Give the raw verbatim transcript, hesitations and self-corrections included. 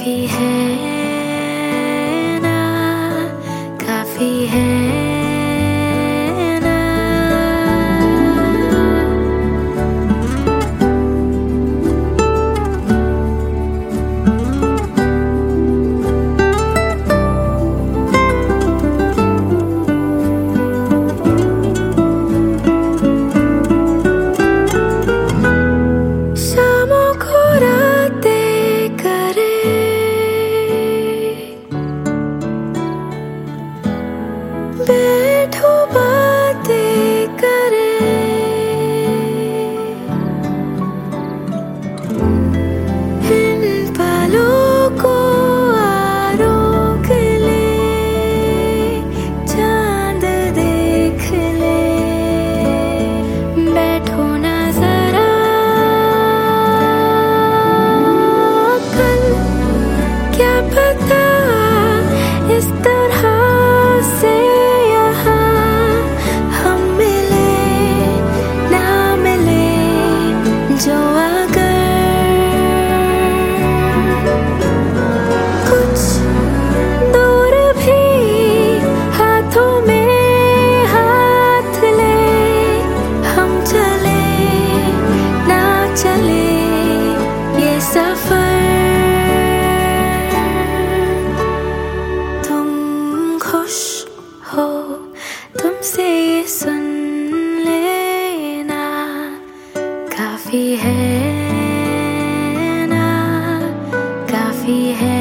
काफी है ना, काफी है ना। शामों को रातें करे, बैठो बातें करे, इन पलों को आरोक ले, चांद देख ले। बैठो ना जरा, कल क्या पता इस तरह से जो अगर कुछ दूर भी हाथों में हाथ ले, हम चले ना चले ये सफर। तुम खुश हो तुमसे ये सुन लेना, काफी है ना, काफी है।